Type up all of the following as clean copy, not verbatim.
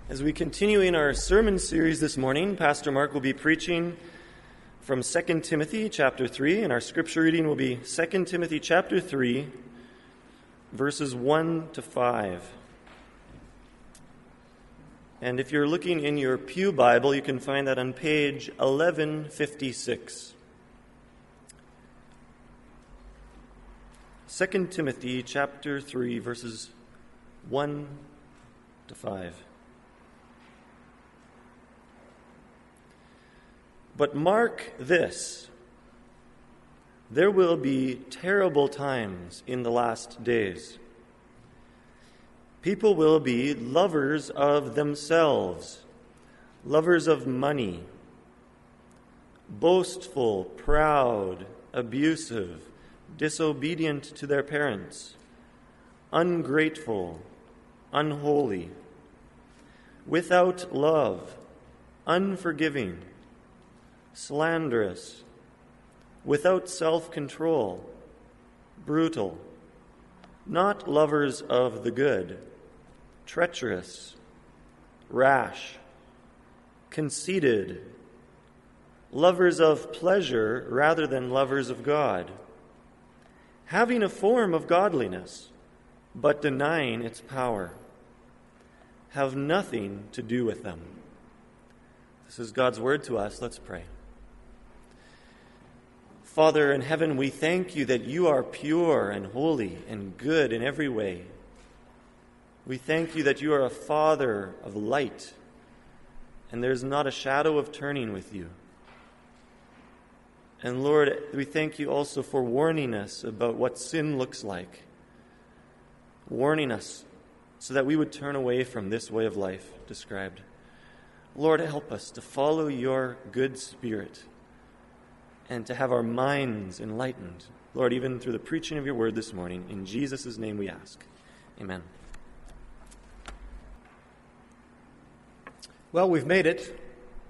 As we continue in our sermon series this morning, Pastor Mark will be preaching from 2 Timothy chapter 3, and our scripture reading will be 2 Timothy chapter 3, verses 1 to 5. And if you're looking in your pew Bible, you can find that on page 1156. 2 Timothy chapter 3, verses 1 to 5. But mark this, there will be terrible times in the last days. People will be lovers of themselves, lovers of money, boastful, proud, abusive, disobedient to their parents, ungrateful, unholy, without love, unforgiving, slanderous, without self-control, brutal, not lovers of the good, treacherous, rash, conceited, lovers of pleasure rather than lovers of God, having a form of godliness, but denying its power. Have nothing to do with them. This is God's word to us. Let's pray. Father in heaven, we thank you that you are pure and holy and good in every way. We thank you that you are a Father of light, and there's not a shadow of turning with you. And Lord, we thank you also for warning us about what sin looks like, warning us so that we would turn away from this way of life described. Lord, help us to follow your good spirit and to have our minds enlightened. Lord, even through the preaching of your word this morning, in Jesus' name we ask. Amen. Well, we've made it.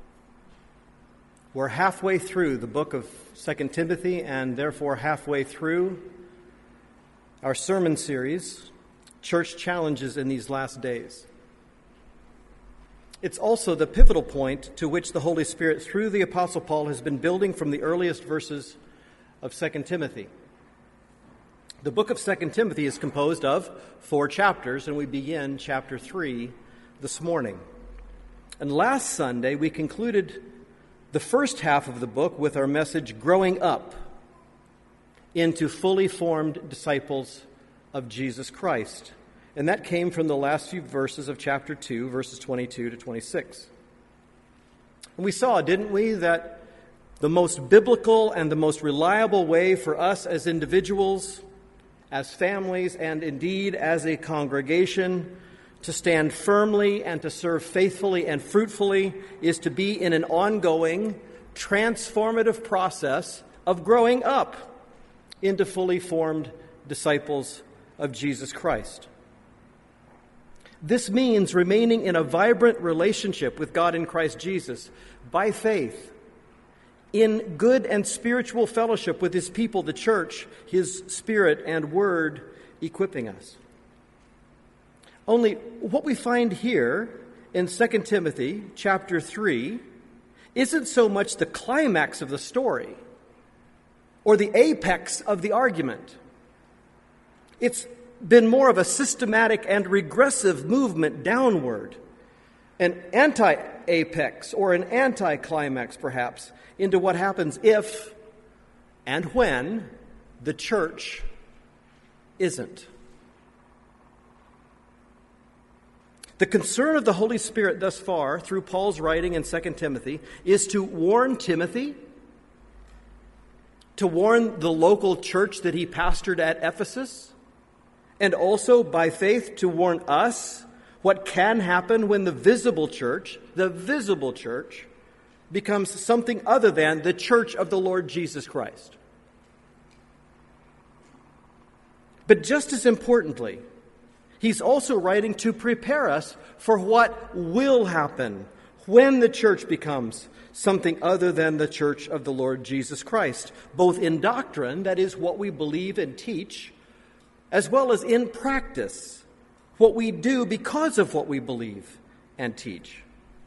We're halfway through the book of 2 Timothy, and therefore halfway through our sermon series, Church Challenges in These Last Days. It's also the pivotal point to which the Holy Spirit, through the Apostle Paul, has been building from the earliest verses of 2 Timothy. The book of 2 Timothy is composed of 4 chapters, and we begin chapter 3 this morning. And last Sunday, we concluded the first half of the book with our message, Growing Up into Fully Formed Disciples of Jesus Christ. And that came from the last few verses of chapter 2, verses 22 to 26. And we saw, didn't we, that the most biblical and the most reliable way for us as individuals, as families, and indeed as a congregation to stand firmly and to serve faithfully and fruitfully is to be in an ongoing, transformative process of growing up into fully formed disciples of Jesus Christ. This means remaining in a vibrant relationship with God in Christ Jesus by faith, in good and spiritual fellowship with His people, the church, His Spirit and Word equipping us. Only what we find here in 2 Timothy chapter 3 isn't so much the climax of the story or the apex of the argument. It's been more of a systematic and regressive movement downward, an anti-apex or an anti-climax perhaps, into what happens if and when the church isn't. The concern of the Holy Spirit thus far, through Paul's writing in 2 Timothy, is to warn Timothy, to warn the local church that he pastored at Ephesus, and also, by faith, to warn us what can happen when the visible church, becomes something other than the church of the Lord Jesus Christ. But just as importantly, he's also writing to prepare us for what will happen when the church becomes something other than the church of the Lord Jesus Christ, both in doctrine, that is what we believe and teach, as well as in practice, what we do because of what we believe and teach.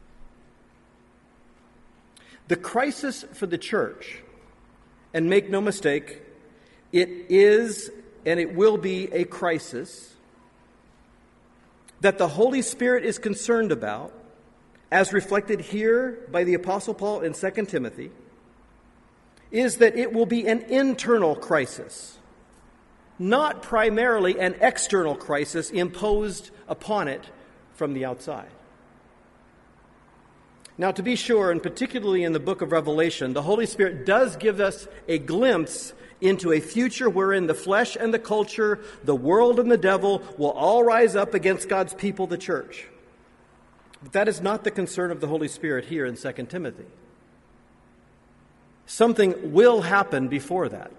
The crisis for the church, and make no mistake, it is and it will be a crisis that the Holy Spirit is concerned about, as reflected here by the Apostle Paul in 2 Timothy, is that it will be an internal crisis, not primarily an external crisis imposed upon it from the outside. Now, to be sure, and particularly in the book of Revelation, the Holy Spirit does give us a glimpse into a future wherein the flesh and the culture, the world and the devil will all rise up against God's people, the church. But that is not the concern of the Holy Spirit here in 2 Timothy. Something will happen before that.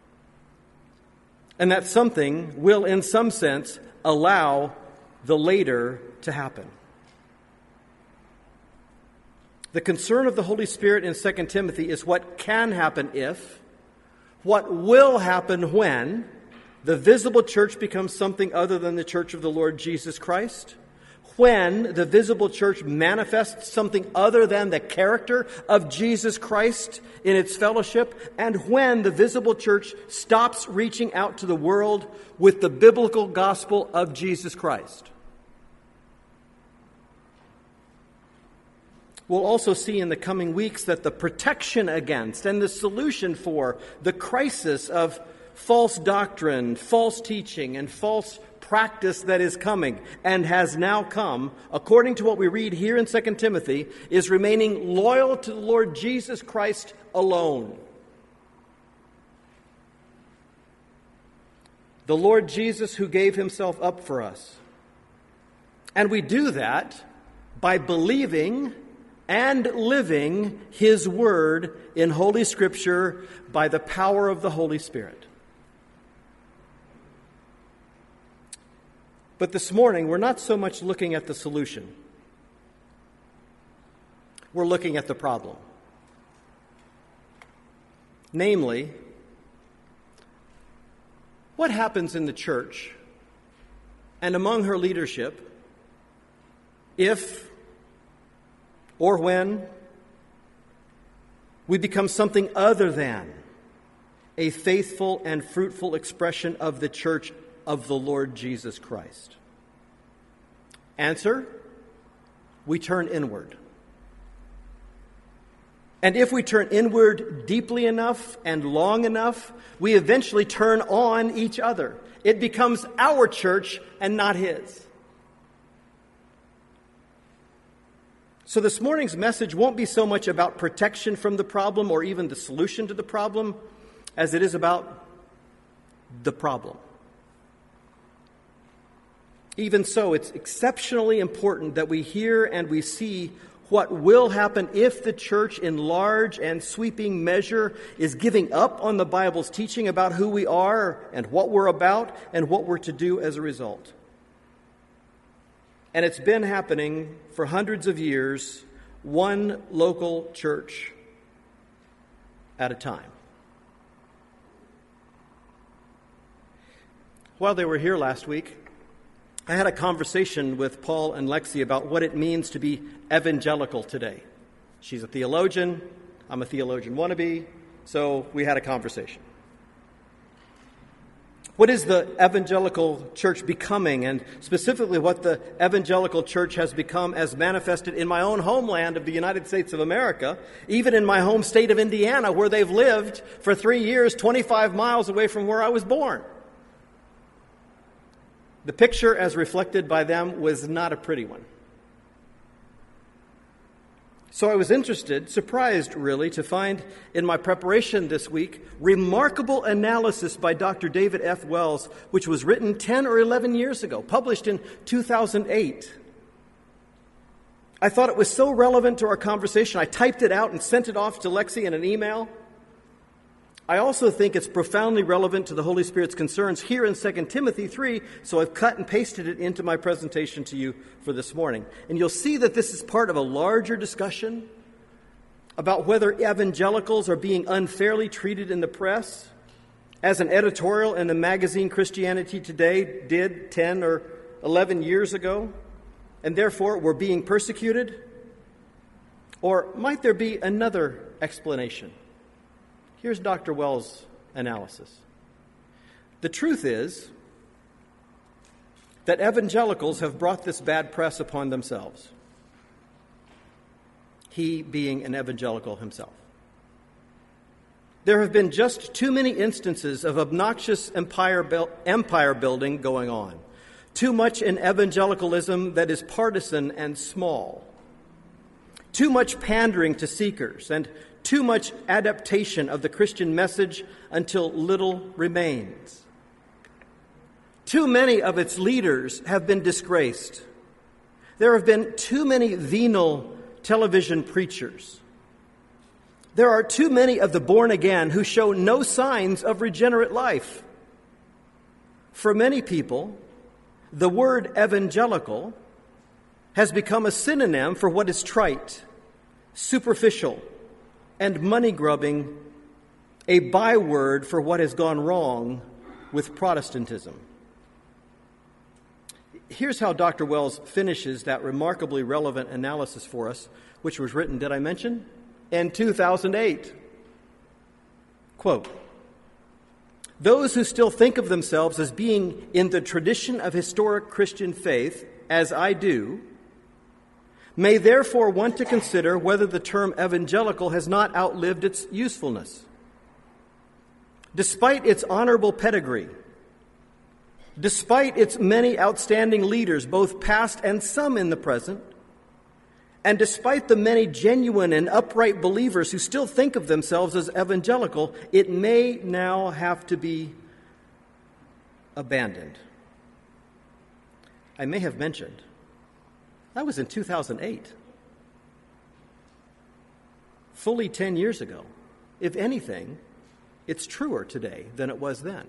And that something will, in some sense, allow the later to happen. The concern of the Holy Spirit in 2 Timothy is what can happen if, what will happen when the visible church becomes something other than the church of the Lord Jesus Christ, when the visible church manifests something other than the character of Jesus Christ in its fellowship, and when the visible church stops reaching out to the world with the biblical gospel of Jesus Christ. We'll also see in the coming weeks that the protection against and the solution for the crisis of false doctrine, false teaching, and false practice that is coming and has now come, according to what we read here in 2 Timothy, is remaining loyal to the Lord Jesus Christ alone. The Lord Jesus who gave himself up for us. And we do that by believing and living his word in Holy Scripture by the power of the Holy Spirit. But this morning, we're not so much looking at the solution. We're looking at the problem. Namely, what happens in the church and among her leadership if or when we become something other than a faithful and fruitful expression of the church of the Lord Jesus Christ? Answer: we turn inward. And if we turn inward deeply enough and long enough, we eventually turn on each other. It becomes our church and not his. So this morning's message won't be so much about protection from the problem or even the solution to the problem as it is about the problem. Even so, it's exceptionally important that we hear and we see what will happen if the church in large and sweeping measure is giving up on the Bible's teaching about who we are and what we're about and what we're to do as a result. And it's been happening for hundreds of years, one local church at a time. While they were here last week, I had a conversation with Paul and Lexi about what it means to be evangelical today. She's a theologian, I'm a theologian wannabe, so we had a conversation. What is the evangelical church becoming, and specifically what the evangelical church has become as manifested in my own homeland of the United States of America, even in my home state of Indiana, where they've lived for 3 years, 25 miles away from where I was born. The picture as reflected by them was not a pretty one. So I was surprised really, to find in my preparation this week, remarkable analysis by Dr. David F. Wells, which was written 10 or 11 years ago, published in 2008. I thought it was so relevant to our conversation, I typed it out and sent it off to Lexi in an email. I also think it's profoundly relevant to the Holy Spirit's concerns here in 2 Timothy 3, so I've cut and pasted it into my presentation to you for this morning. And you'll see that this is part of a larger discussion about whether evangelicals are being unfairly treated in the press, as an editorial in the magazine Christianity Today did 10 or 11 years ago. and therefore were being persecuted? Or might there be another explanation? Here's Dr. Wells' analysis. The truth is that evangelicals have brought this bad press upon themselves. He being an evangelical himself. There have been just too many instances of obnoxious empire building going on. Too much in evangelicalism that is partisan and small. Too much pandering to seekers, and too much adaptation of the Christian message until little remains. Too many of its leaders have been disgraced. There have been too many venal television preachers. There are too many of the born again who show no signs of regenerate life. For many people, the word evangelical has become a synonym for what is trite, superficial, and money-grubbing, a byword for what has gone wrong with Protestantism. Here's how Dr. Wells finishes that remarkably relevant analysis for us, which was written, did I mention? In 2008. Quote, "Those who still think of themselves as being in the tradition of historic Christian faith, as I do, may therefore want to consider whether the term evangelical has not outlived its usefulness. Despite its honorable pedigree, despite its many outstanding leaders, both past and some in the present, and despite the many genuine and upright believers who still think of themselves as evangelical, it may now have to be abandoned." I may have mentioned, that was in 2008. Fully 10 years ago. If anything, it's truer today than it was then.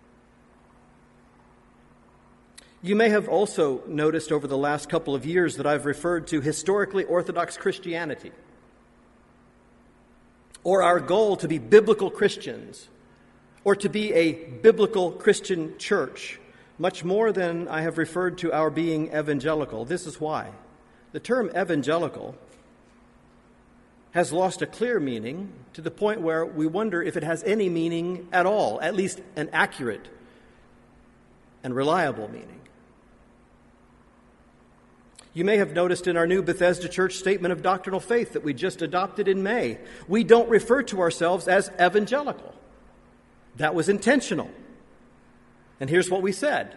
You may have also noticed over the last couple of years that I've referred to historically Orthodox Christianity, or our goal to be biblical Christians, or to be a biblical Christian church, much more than I have referred to our being evangelical. This is why. The term evangelical has lost a clear meaning to the point where we wonder if it has any meaning at all, at least an accurate and reliable meaning. You may have noticed in our new Bethesda Church Statement of Doctrinal Faith that we just adopted in May, we don't refer to ourselves as evangelical. That was intentional. And here's what we said.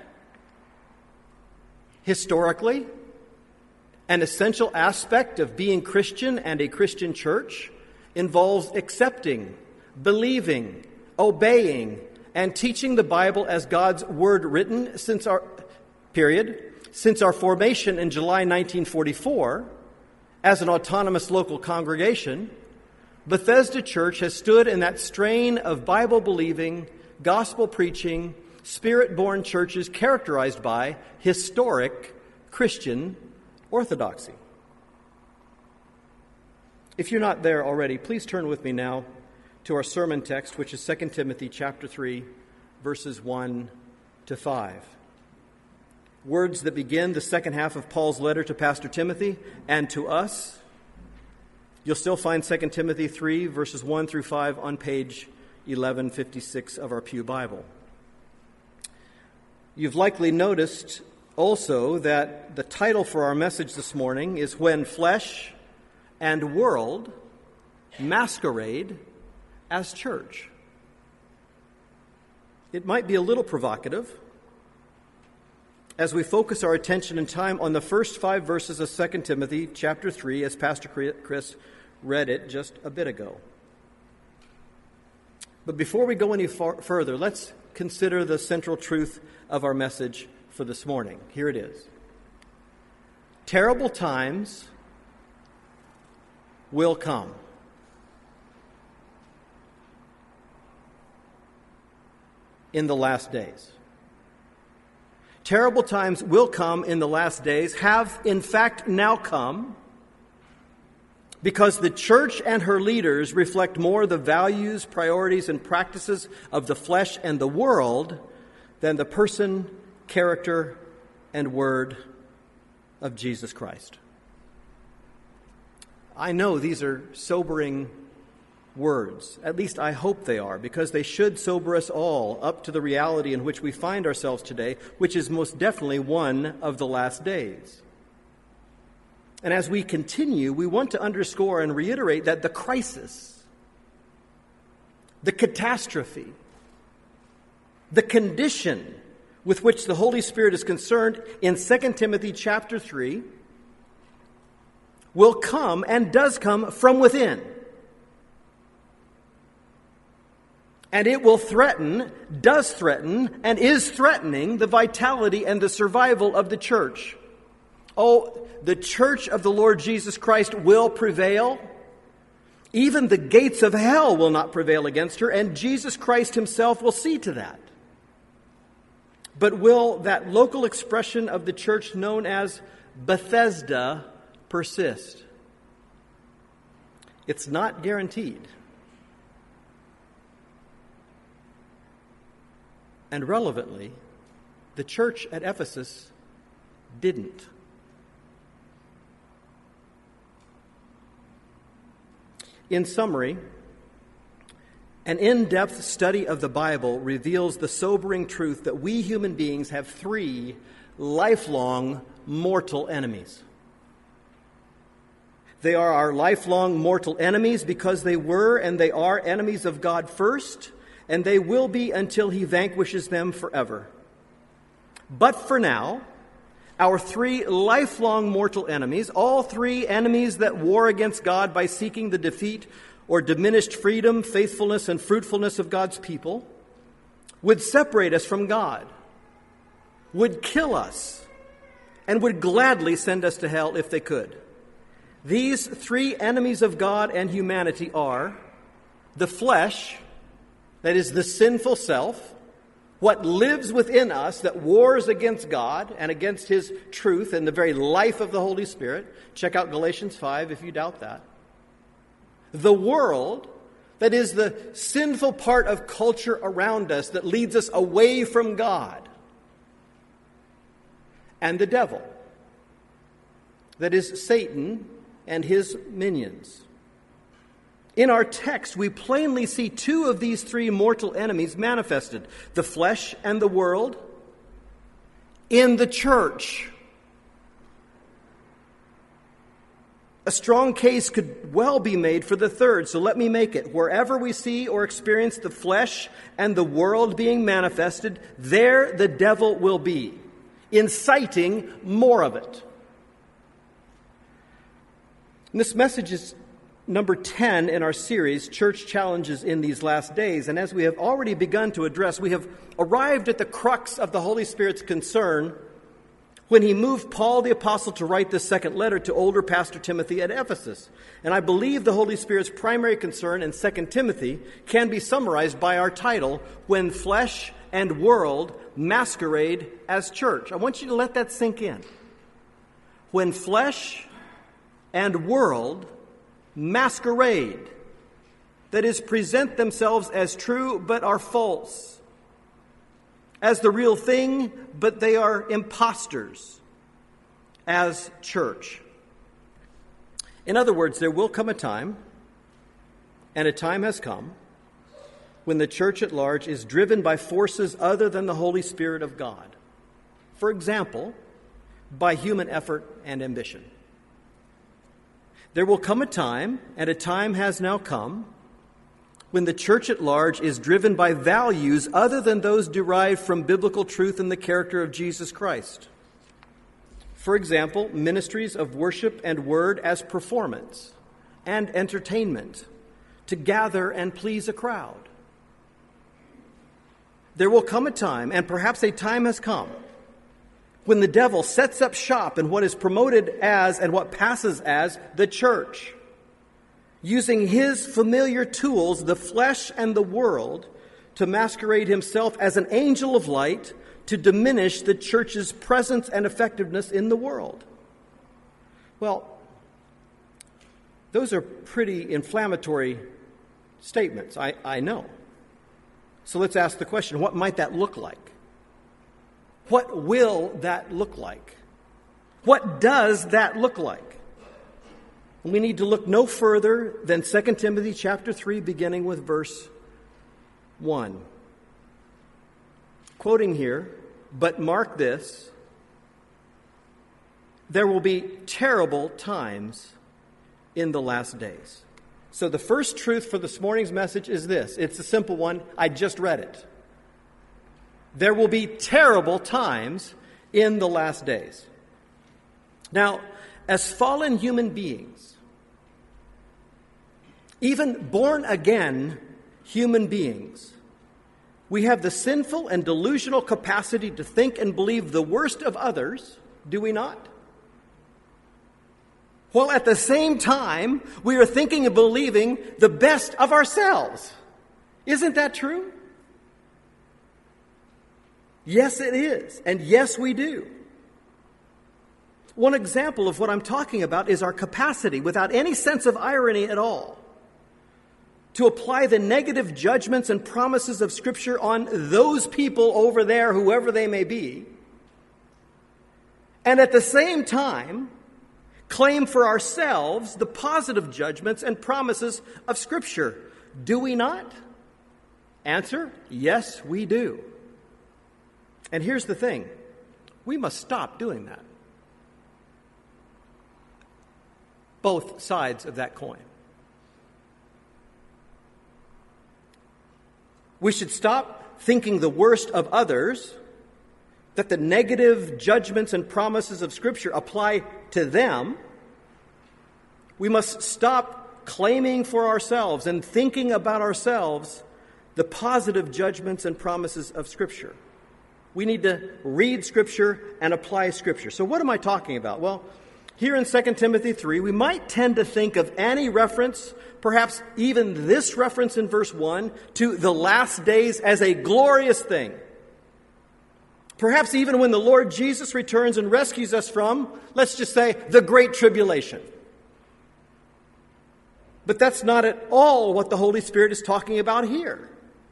Historically, an essential aspect of being Christian and a Christian church involves accepting, believing, obeying, and teaching the Bible as God's word written since our formation in July 1944 as an autonomous local congregation. Bethesda Church has stood in that strain of Bible-believing, gospel-preaching, Spirit-born churches characterized by historic Christian orthodoxy. If you're not there already, please turn with me now to our sermon text, which is 2 Timothy chapter 3, verses 1 to 5. Words that begin the second half of Paul's letter to Pastor Timothy and to us. You'll still find 2 Timothy 3, verses 1 through 5 on page 1156 of our Pew Bible. You've likely noticed also that the title for our message this morning is When Flesh and World Masquerade as Church. It might be a little provocative as we focus our attention and time on the first 5 verses of 2 Timothy chapter 3, as Pastor Chris read it just a bit ago. But before we go any further, let's consider the central truth of our message for this morning. Here it is. Terrible times will come. In the last days. Terrible times will come in the last days, have in fact now come, because the church and her leaders reflect more the values, priorities, and practices of the flesh and the world than the person, character, and word of Jesus Christ. I know these are sobering words. At least I hope they are, because they should sober us all up to the reality in which we find ourselves today, which is most definitely one of the last days. And as we continue, we want to underscore and reiterate that the crisis, the catastrophe, the condition with which the Holy Spirit is concerned in 2 Timothy chapter 3 will come and does come from within. And it will threaten, does threaten, and is threatening the vitality and the survival of the church. Oh, the church of the Lord Jesus Christ will prevail. Even the gates of hell will not prevail against her, and Jesus Christ himself will see to that. But will that local expression of the church known as Bethesda persist? It's not guaranteed. And relevantly, the church at Ephesus didn't. In summary, an in-depth study of the Bible reveals the sobering truth that we human beings have 3 lifelong mortal enemies. They are our lifelong mortal enemies because they were and they are enemies of God first, and they will be until he vanquishes them forever. But for now, our 3 lifelong mortal enemies, all 3 enemies that war against God by seeking the defeat or diminished freedom, faithfulness, and fruitfulness of God's people, would separate us from God, would kill us, and would gladly send us to hell if they could. These 3 enemies of God and humanity are the flesh, that is the sinful self, what lives within us that wars against God and against his truth and the very life of the Holy Spirit. Check out Galatians 5 if you doubt that. The world, that is the sinful part of culture around us that leads us away from God. And the devil, that is Satan and his minions. In our text, we plainly see 2 of these 3 mortal enemies manifested, the flesh and the world, in the church. A strong case could well be made for the third, so let me make it. Wherever we see or experience the flesh and the world being manifested, there the devil will be, inciting more of it. And this message is number 10 in our series, Church Challenges in These Last Days. And as we have already begun to address, we have arrived at the crux of the Holy Spirit's concern when he moved Paul the Apostle to write this second letter to older Pastor Timothy at Ephesus. And I believe the Holy Spirit's primary concern in 2 Timothy can be summarized by our title, When Flesh and World Masquerade as Church. I want you to let that sink in. When flesh and world masquerade, that is, present themselves as true but are false, as the real thing but they are imposters, as church. In other words, there will come a time, and a time has come, when the church at large is driven by forces other than the Holy Spirit of God. For example, by human effort and ambition. There will come a time, and a time has now come, when the church at large is driven by values other than those derived from biblical truth and the character of Jesus Christ. For example, ministries of worship and word as performance and entertainment to gather and please a crowd. There will come a time, and perhaps a time has come, when the devil sets up shop in what is promoted as and what passes as the church, using his familiar tools, the flesh and the world, to masquerade himself as an angel of light to diminish the church's presence and effectiveness in the world. Well, those are pretty inflammatory statements, I know. So let's ask the question, what might that look like? What will that look like? What does that look like? We need to look no further than 2 Timothy chapter 3, beginning with verse 1. Quoting here, "But mark this, there will be terrible times in the last days." So the first truth for this morning's message is this. It's a simple one. I just read it. There will be terrible times in the last days. Now, as fallen human beings, even born-again human beings, we have the sinful and delusional capacity to think and believe the worst of others, do we not? While at the same time, we are thinking and believing the best of ourselves. Isn't that true? Yes, it is. And yes, we do. One example of what I'm talking about is our capacity, without any sense of irony at all, to apply the negative judgments and promises of Scripture on those people over there, whoever they may be, and at the same time claim for ourselves the positive judgments and promises of Scripture. Do we not? Answer, yes, we do. And here's the thing. We must stop doing that. Both sides of that coin. We should stop thinking the worst of others, that the negative judgments and promises of Scripture apply to them. We must stop claiming for ourselves and thinking about ourselves the positive judgments and promises of Scripture. We need to read Scripture and apply Scripture. So what am I talking about? Well, here in 2 Timothy 3, we might tend to think of any reference, perhaps even this reference in verse 1, to the last days as a glorious thing. Perhaps even when the Lord Jesus returns and rescues us from, let's just say, the Great Tribulation. But that's not at all what the Holy Spirit is talking about here.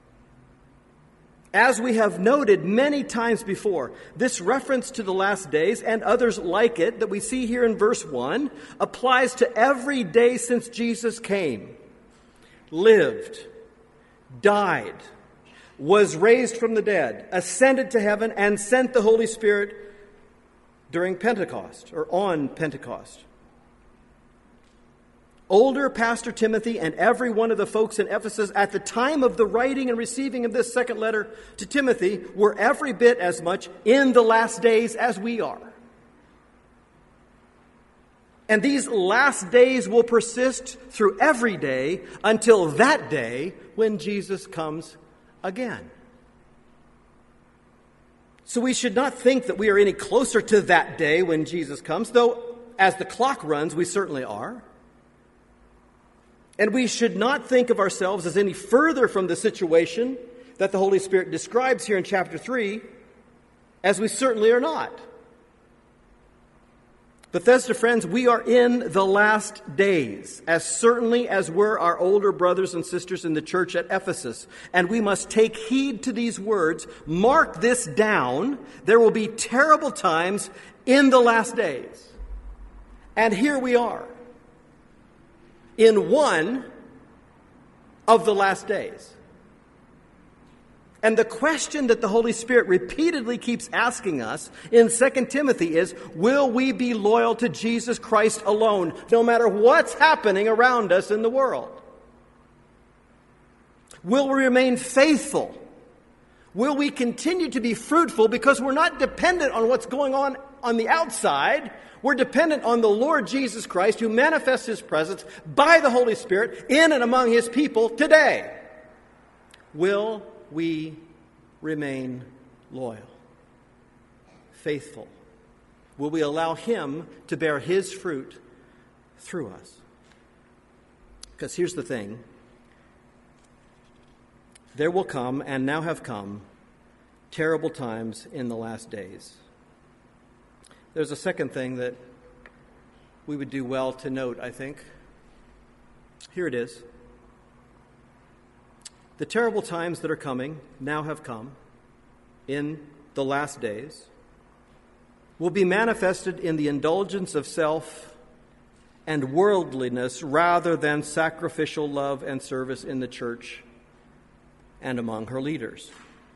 As we have noted many times before, this reference to the last days and others like it that we see here in verse 1 applies to every day since Jesus came, lived, died, was raised from the dead, ascended to heaven, and sent the Holy Spirit during Pentecost or on Pentecost. Older Pastor Timothy and every one of the folks in Ephesus at the time of the writing and receiving of this second letter to Timothy were every bit as much in the last days as we are. And these last days will persist through every day until that day when Jesus comes again. So we should not think that we are any closer to that day when Jesus comes, though as the clock runs, we certainly are. And we should not think of ourselves as any further from the situation that the Holy Spirit describes here in chapter 3, as we certainly are not. Bethesda friends, we are in the last days, as certainly as were our older brothers and sisters in the church at Ephesus. And we must take heed to these words. Mark this down. There will be terrible times in the last days. And here we are, in one of the last days. And the question that the Holy Spirit repeatedly keeps asking us in 2 Timothy is, will we be loyal to Jesus Christ alone, no matter what's happening around us in the world? Will we remain faithful? Will we continue to be fruitful because we're not dependent on what's going on the outside? We're dependent on the Lord Jesus Christ, who manifests His presence by the Holy Spirit in and among His people today. Will we remain loyal, faithful? Will we allow Him to bear His fruit through us? Because here's the thing. There will come, and now have come, terrible times in the last days. There's a second thing that we would do well to note, I think. Here it is. The terrible times that are coming now have come in the last days. will be manifested in the indulgence of self and worldliness rather than sacrificial love and service in the church and among her leaders.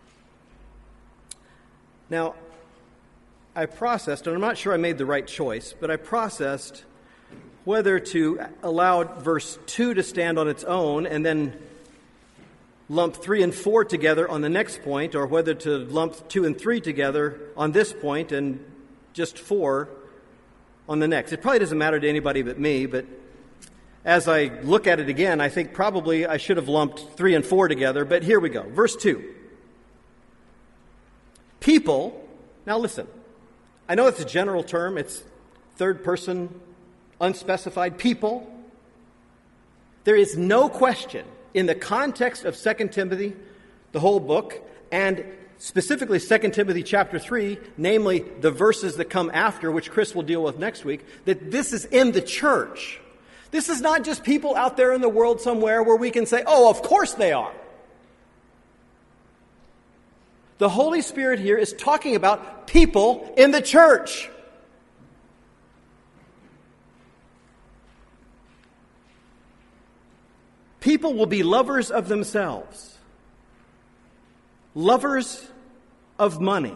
Now, I processed, and I'm not sure I made the right choice, but I processed whether to allow verse 2 to stand on its own and then lump 3 and 4 together on the next point, or whether to lump 2 and 3 together on this point and just 4 on the next. It probably doesn't matter to anybody but me, but as I look at it again, I think probably I should have lumped 3 and 4 together, but here we go. Verse 2. People, now listen, I know it's a general term, it's third person, unspecified people. There is no question in the context of 2 Timothy, the whole book, and specifically 2 Timothy chapter 3, namely the verses that come after, which Chris will deal with next week, that this is in the church. This is not just people out there in the world somewhere where we can say, oh, of course they are. The Holy Spirit here is talking about people in the church. People will be lovers of themselves, lovers of money,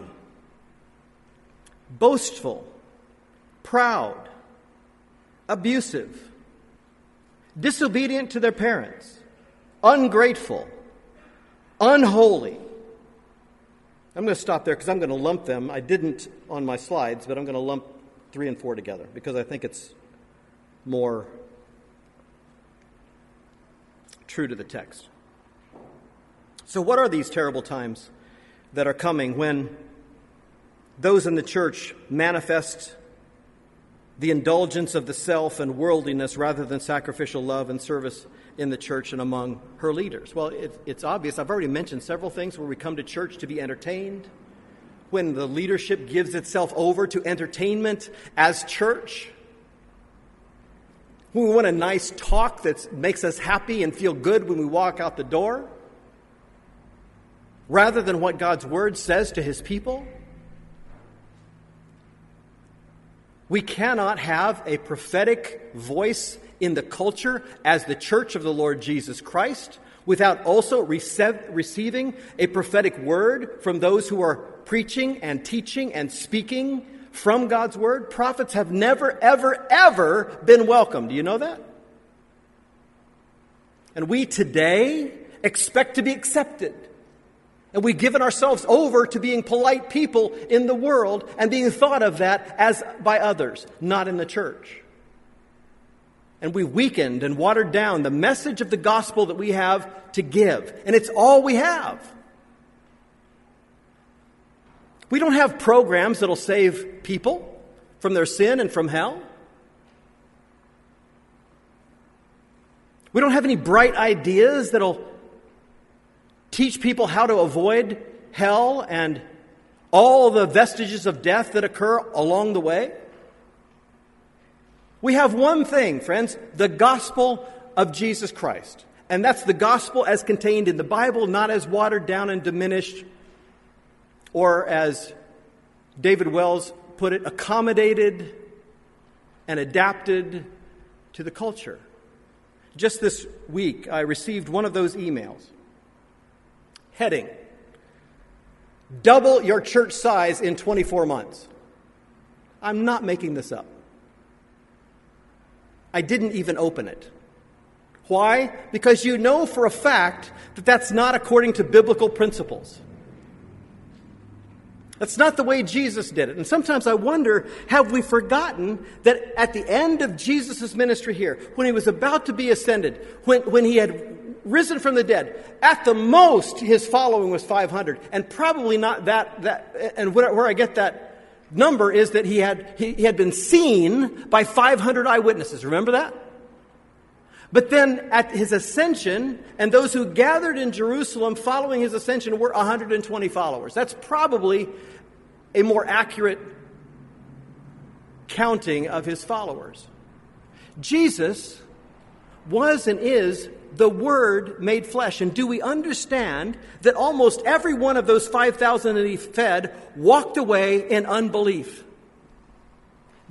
boastful, proud, abusive, disobedient to their parents, ungrateful, unholy. I'm going to stop there because I'm going to lump them. I didn't on my slides, but I'm going to lump 3 and 4 together because I think it's more true to the text. So what are these terrible times that are coming when those in the church manifest the indulgence of the self and worldliness rather than sacrificial love and service in the church and among her leaders? Well, it's obvious. I've already mentioned several things where we come to church to be entertained, when the leadership gives itself over to entertainment as church, when we want a nice talk that makes us happy and feel good when we walk out the door, rather than what God's Word says to His people. We cannot have a prophetic voice in the culture as the church of the Lord Jesus Christ without also receiving a prophetic word from those who are preaching and teaching and speaking from God's Word. Prophets have never, ever, ever been welcome. Do you know that? And we today expect to be accepted. And we've given ourselves over to being polite people in the world and being thought of that as by others, not in the church. And we weakened and watered down the message of the gospel that we have to give. And it's all we have. We don't have programs that'll save people from their sin and from hell. We don't have any bright ideas that'll teach people how to avoid hell and all the vestiges of death that occur along the way. We have one thing, friends, the gospel of Jesus Christ. And that's the gospel as contained in the Bible, not as watered down and diminished, or as David Wells put it, accommodated and adapted to the culture. Just this week, I received one of those emails. Heading, double your church size in 24 months. I'm not making this up. I didn't even open it. Why? Because you know for a fact that that's not according to biblical principles. That's not the way Jesus did it. And sometimes I wonder, have we forgotten that at the end of Jesus' ministry here, when he was about to be ascended, when he had risen from the dead, at the most his following was 500, and probably not that and where I get that number is that he had been seen by 500 eyewitnesses. Remember that? But then at his ascension, and those who gathered in Jerusalem following his ascension were 120 followers. That's probably a more accurate counting of his followers. Jesus was and is the Word made flesh. And do we understand that almost every one of those 5,000 that he fed walked away in unbelief?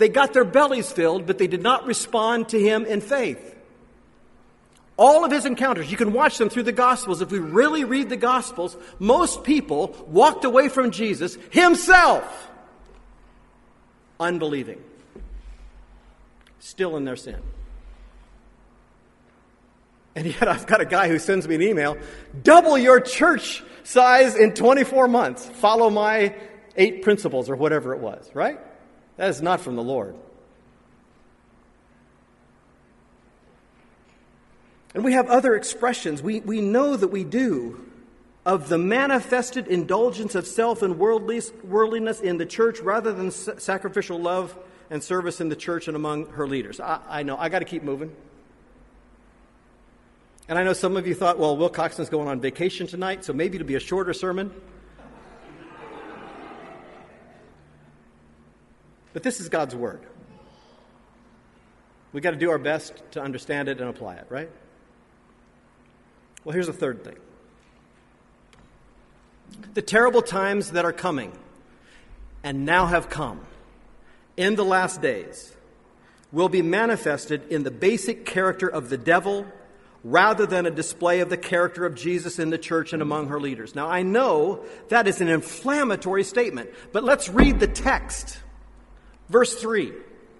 They got their bellies filled, but they did not respond to him in faith. All of his encounters, you can watch them through the Gospels. If we really read the Gospels, most people walked away from Jesus himself unbelieving, still in their sin. And yet I've got a guy who sends me an email, double your church size in 24 months. Follow my 8 principles or whatever it was, right? That is not from the Lord. And we have other expressions. We know that we do of the manifested indulgence of self and worldliness in the church rather than sacrificial love and service in the church and among her leaders. I know, I got to keep moving. And I know some of you thought, well, Will Coxon's going on vacation tonight, so maybe it'll be a shorter sermon. But this is God's Word. We've got to do our best to understand it and apply it, right? Well, here's a third thing. The terrible times that are coming and now have come in the last days will be manifested in the basic character of the devil rather than a display of the character of Jesus in the church and among her leaders. Now, I know that is an inflammatory statement, but let's read the text. Verse 3.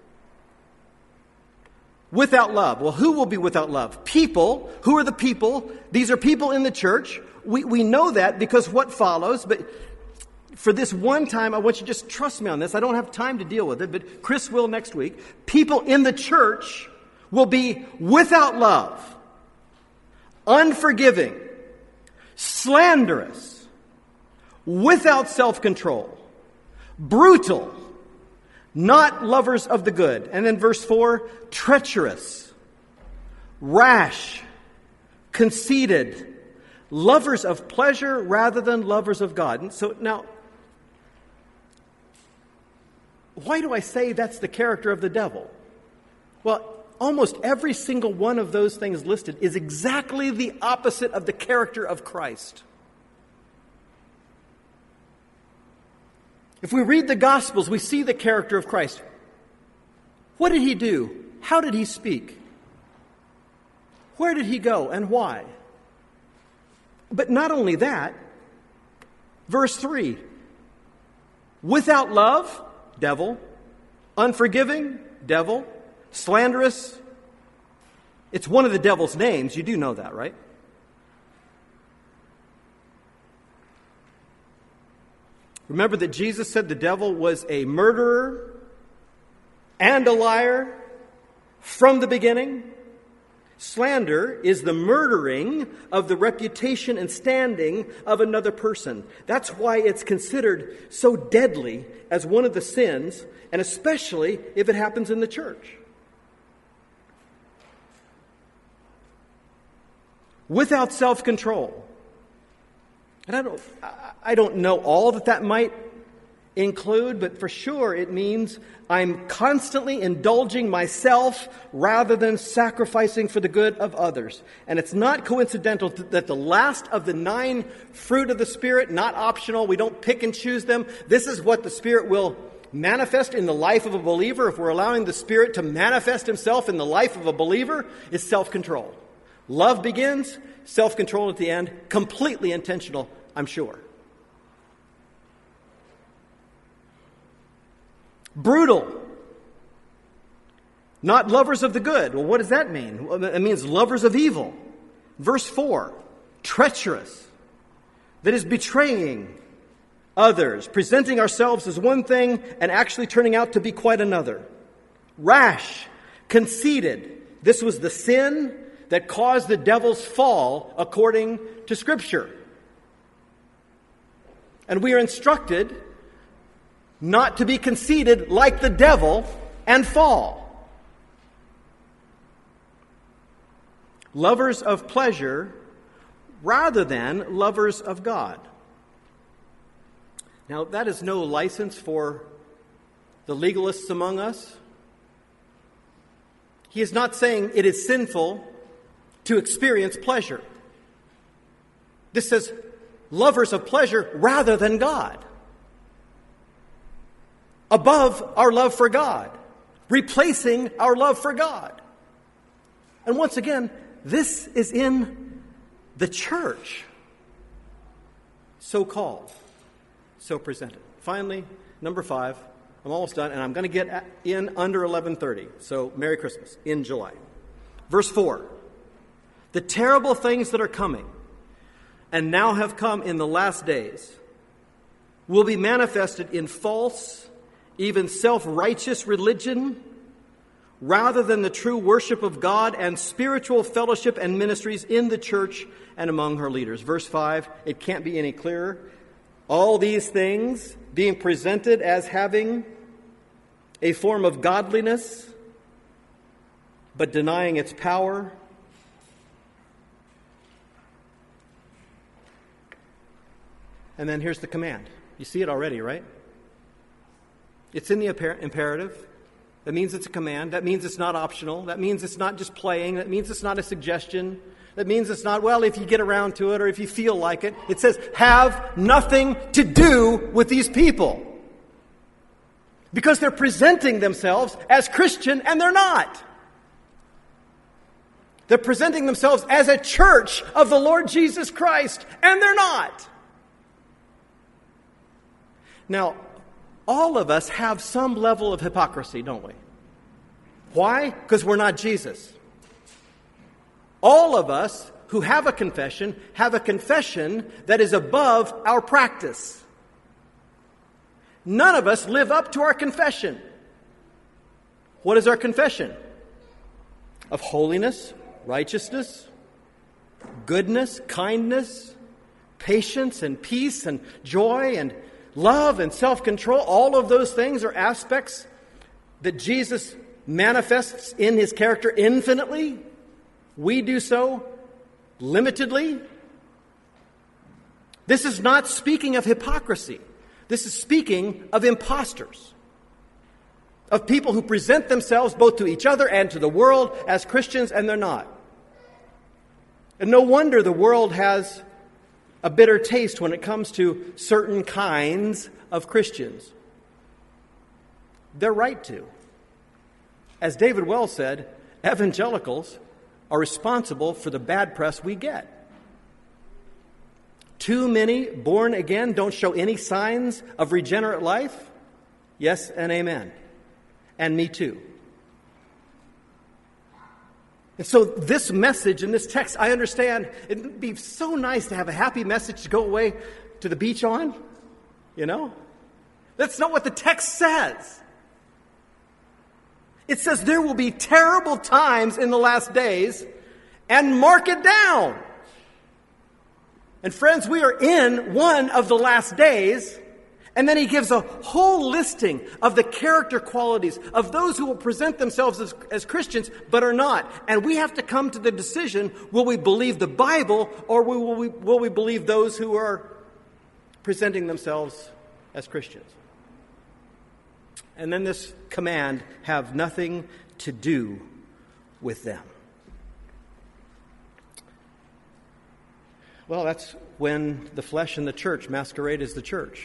Without love. Well, who will be without love? People. Who are the people? These are people in the church. We know that because what follows, but for this one time, I want you to just trust me on this. I don't have time to deal with it, but Chris will next week. People in the church will be without love, unforgiving, slanderous, without self-control, brutal, not lovers of the good. And then verse 4, treacherous, rash, conceited, lovers of pleasure rather than lovers of God. And so now, why do I say that's the character of the devil? Well, almost every single one of those things listed is exactly the opposite of the character of Christ. If we read the Gospels, we see the character of Christ. What did he do? How did he speak? Where did he go and why? But not only that, verse 3, without love, devil, unforgiving, devil, slanderous. It's one of the devil's names. You do know that, right? Remember that Jesus said the devil was a murderer and a liar from the beginning. Slander is the murdering of the reputation and standing of another person. That's why it's considered so deadly as one of the sins, and especially if it happens in the church. Without self-control. And I don't know all that might include, but for sure it means I'm constantly indulging myself rather than sacrificing for the good of others. And it's not coincidental that the last of the 9 fruit of the Spirit, not optional, we don't pick and choose them. This is what the Spirit will manifest in the life of a believer. If we're allowing the Spirit to manifest himself in the life of a believer, is self-control. Love begins, self-control at the end, completely intentional, I'm sure. Brutal. Not lovers of the good. Well, what does that mean? Well, it means lovers of evil. Verse 4. Treacherous. That is betraying others, presenting ourselves as one thing and actually turning out to be quite another. Rash. Conceited. This was the sin that caused the devil's fall according to Scripture. And we are instructed not to be conceited like the devil and fall. Lovers of pleasure rather than lovers of God. Now, that is no license for the legalists among us. He is not saying it is sinful to experience pleasure. This says lovers of pleasure rather than God. Above our love for God. replacing our love for God. And once again, this is in the church, so called, so presented. Finally, number 5, I'm almost done, and I'm going to get in under 11:30, so Merry Christmas, in July. Verse 4, the terrible things that are coming and now have come in the last days will be manifested in false, even self-righteous religion, rather than the true worship of God and spiritual fellowship and ministries in the church and among her leaders. Verse 5, it can't be any clearer. All these things being presented as having a form of godliness, but denying its power. And then here's the command. You see it already, right? It's in the imperative. That means it's a command. That means it's not optional. That means it's not just playing. That means it's not a suggestion. That means it's not, well, if you get around to it or if you feel like it. It says, have nothing to do with these people. Because they're presenting themselves as Christian and they're not. They're presenting themselves as a church of the Lord Jesus Christ and they're not. Now, all of us have some level of hypocrisy, don't we? Why? Because we're not Jesus. All of us who have a confession that is above our practice. None of us live up to our confession. What is our confession? Of holiness, righteousness, goodness, kindness, patience and peace and joy and love and self-control. All of those things are aspects that Jesus manifests in his character infinitely. We do so limitedly. This is not speaking of hypocrisy. This is speaking of imposters, of people who present themselves both to each other and to the world as Christians, and they're not. And no wonder the world has a bitter taste when it comes to certain kinds of Christians. They're right to. As David Wells said, evangelicals are responsible for the bad press we get. Too many born again don't show any signs of regenerate life? Yes and amen. And me too. And so this message in this text, I understand it would be so nice to have a happy message to go away to the beach on. You know? That's not what the text says. It says there will be terrible times in the last days, and mark it down. And friends, we are in one of the last days, and then he gives a whole listing of the character qualities of those who will present themselves as Christians but are not. And we have to come to the decision, will we believe the Bible or will we believe those who are presenting themselves as Christians? And then this command, have nothing to do with them. Well, that's when the flesh and the church masquerade as the church.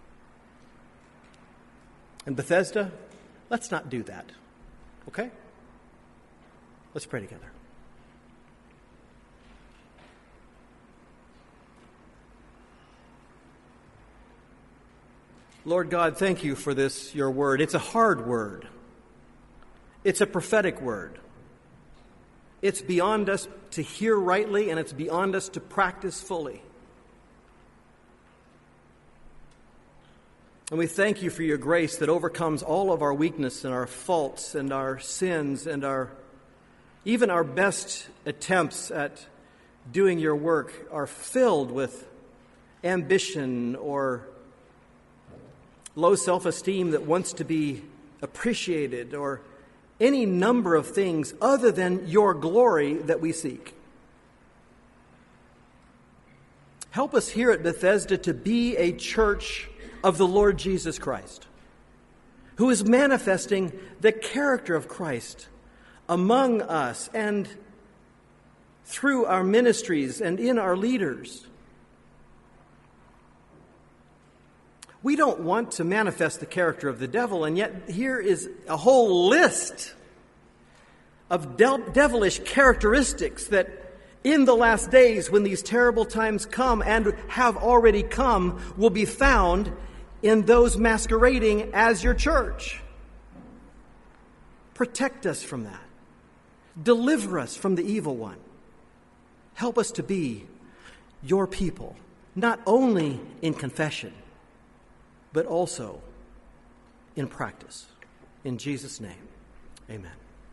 And Bethesda, let's not do that. Okay? Let's pray together. Lord God, thank you for this, your word. It's a hard word. It's a prophetic word. It's beyond us to hear rightly, and it's beyond us to practice fully. And we thank you for your grace that overcomes all of our weakness and our faults and our sins and even our best attempts at doing your work are filled with ambition or low self-esteem that wants to be appreciated or any number of things other than your glory that we seek. Help us here at Bethesda to be a church of the Lord Jesus Christ, who is manifesting the character of Christ among us and through our ministries and in our leaders. We don't want to manifest the character of the devil, and yet here is a whole list of devilish characteristics that in the last days, when these terrible times come and have already come, will be found in those masquerading as your church. Protect us from that. Deliver us from the evil one. Help us to be your people, not only in confession, but also in practice. In Jesus' name, amen.